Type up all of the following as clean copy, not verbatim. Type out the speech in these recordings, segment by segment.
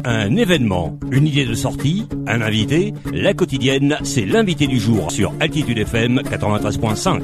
Un événement, une idée de sortie, un invité, la quotidienne, c'est l'invité du jour sur Altitude FM 93.5.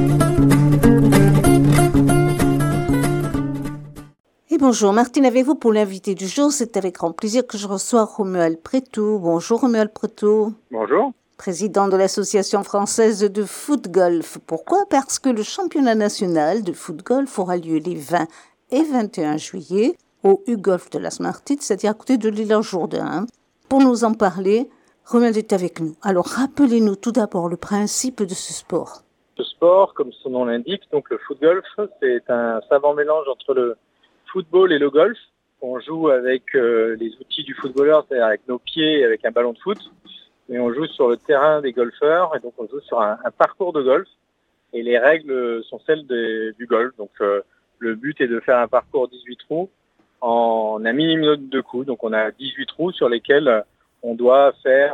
Et bonjour, Martine avec vous pour l'invité du jour. C'est avec grand plaisir que je reçois Romuald Prétout. Bonjour Romuald Prétout. Bonjour. Président de l'Association française de foot-golf. Pourquoi ? Parce que le championnat national de foot-golf aura lieu les 20 et 21 juillet au U-Golf de Las Martines, c'est-à-dire à côté de l'île Jourdain. Pour nous en parler, Romuald est avec nous. Alors rappelez-nous tout d'abord le principe de ce sport. Ce sport, comme son nom l'indique, donc le foot-golf, c'est un savant mélange entre le football et le golf. On joue avec les outils du footballeur, c'est-à-dire avec nos pieds et avec un ballon de foot. Et on joue sur le terrain des golfeurs, et donc on joue sur un parcours de golf. Et les règles sont celles du golf. Donc le but est de faire un parcours 18 trous en un minimum de coups. Donc on a 18 trous sur lesquels on doit faire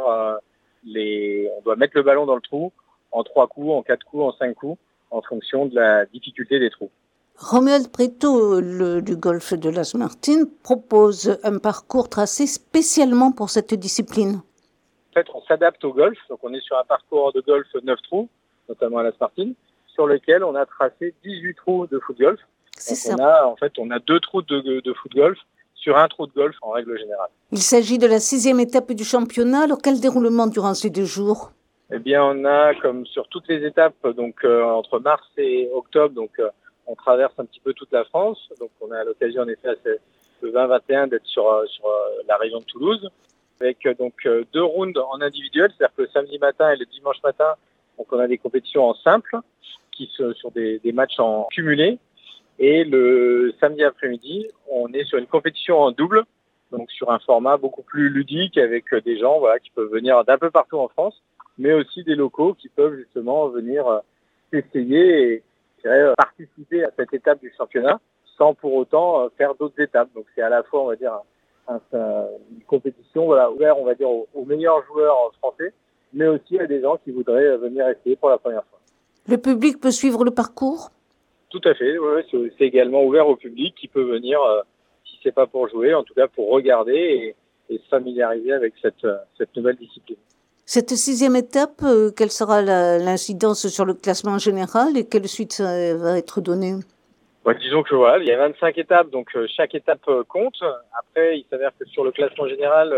on doit mettre le ballon dans le trou en 3 coups, en 4 coups, en 5 coups, en fonction de la difficulté des trous. Romuald Prétout, du golf de Las Martines, propose un parcours tracé spécialement pour cette discipline. En fait, on s'adapte au golf. Donc on est sur un parcours de golf 9 trous, notamment à Las Martines, sur lequel on a tracé 18 trous de foot-golf. C'est donc ça. on a 2 trous de foot-golf sur un trou de golf en règle générale. Il s'agit de la 6e étape du championnat. Alors quel déroulement durant ces 2 jours ? Eh bien, on a, comme sur toutes les étapes, donc entre mars et octobre, donc on traverse un petit peu toute la France. Donc on a l'occasion en effet le 20-21 d'être sur la région de Toulouse, avec donc 2 rounds en individuel, c'est-à-dire que le samedi matin et le dimanche matin, donc on a des compétitions en simple, qui sont sur des matchs en cumulé. Et le samedi après-midi, on est sur une compétition en double, donc sur un format beaucoup plus ludique, avec des gens qui peuvent venir d'un peu partout en France, mais aussi des locaux qui peuvent justement venir essayer et participer à cette étape du championnat sans pour autant faire d'autres étapes. Donc c'est à la fois, on va dire, une compétition ouverte, on va dire, aux meilleurs joueurs français, mais aussi à des gens qui voudraient venir essayer pour la première fois. Le public peut suivre le parcours ? Tout à fait, c'est également ouvert au public qui peut venir, si c'est pas pour jouer, en tout cas pour regarder et se familiariser avec cette nouvelle discipline. Cette 6e étape, quelle sera l'incidence sur le classement général et quelle suite va être donnée ? Disons que il y a 25 étapes, donc chaque étape compte. Après, il s'avère que sur le classement général,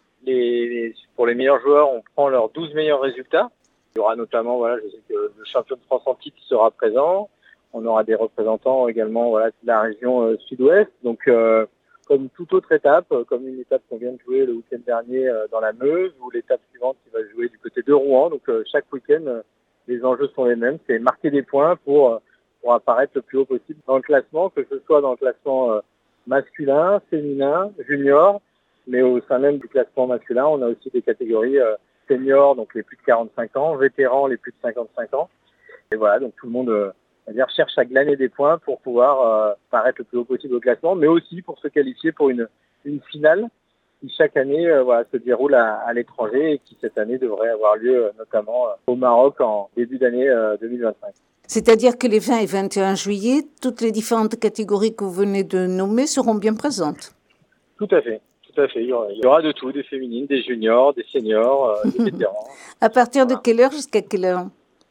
pour les meilleurs joueurs, on prend leurs 12 meilleurs résultats. Il y aura notamment, je sais que le champion de France en titre sera présent. On aura des représentants également de la région sud-ouest. Donc, comme toute autre étape, comme une étape qu'on vient de jouer le week-end dernier dans la Meuse, ou l'étape suivante qui va jouer du côté de Rouen. Donc, chaque week-end, les enjeux sont les mêmes. C'est marquer des points pour apparaître le plus haut possible dans le classement, que ce soit dans le classement masculin, féminin, junior, mais au sein même du classement masculin, on a aussi des catégories seniors, donc les plus de 45 ans, vétérans, les plus de 55 ans. Et donc tout le monde cherche à glaner des points pour pouvoir paraître le plus haut possible au classement, mais aussi pour se qualifier pour une finale qui chaque année se déroule à l'étranger et qui cette année devrait avoir lieu notamment au Maroc en début d'année 2025. C'est-à-dire que les 20 et 21 juillet, toutes les différentes catégories que vous venez de nommer seront bien présentes. Tout à fait. Il y aura de tout, des féminines, des juniors, des seniors, des vétérans. À partir de quelle heure jusqu'à quelle heure ?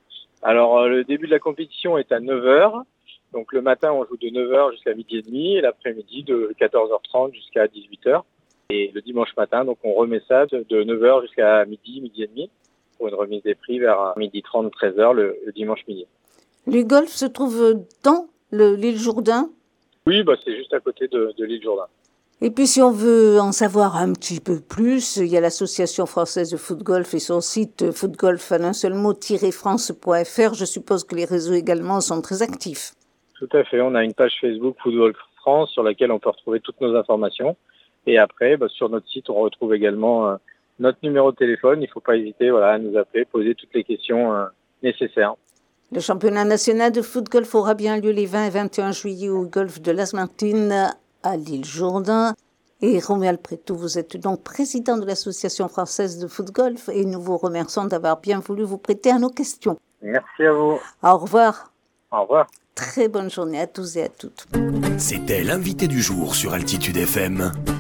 Alors, le début de la compétition est à 9h. Donc, le matin, on joue de 9h jusqu'à midi et demi, et l'après-midi de 14h30 jusqu'à 18h. Et le dimanche matin, donc, on remet ça de 9h jusqu'à midi et demi, pour une remise des prix vers 12h30, 13h le dimanche midi. Le golf se trouve dans l'île Jourdain ? Oui, c'est juste à côté de l'île Jourdain. Et puis si on veut en savoir un petit peu plus, il y a l'Association française de foot-golf et son site footgolf en un seul mot -france.fr. Je suppose que les réseaux également sont très actifs. Tout à fait, on a une page Facebook Footgolf France sur laquelle on peut retrouver toutes nos informations. Et après, sur notre site, on retrouve également notre numéro de téléphone. Il ne faut pas hésiter à nous appeler, poser toutes les questions nécessaires. Le championnat national de foot-golf aura bien lieu les 20 et 21 juillet au golf de Las Martines à l'île Jourdain. Et Romuald Prétout, vous êtes donc président de l'Association française de foot-golf et nous vous remercions d'avoir bien voulu vous prêter à nos questions. Merci à vous. Au revoir. Au revoir. Très bonne journée à tous et à toutes. C'était l'invité du jour sur Altitude FM.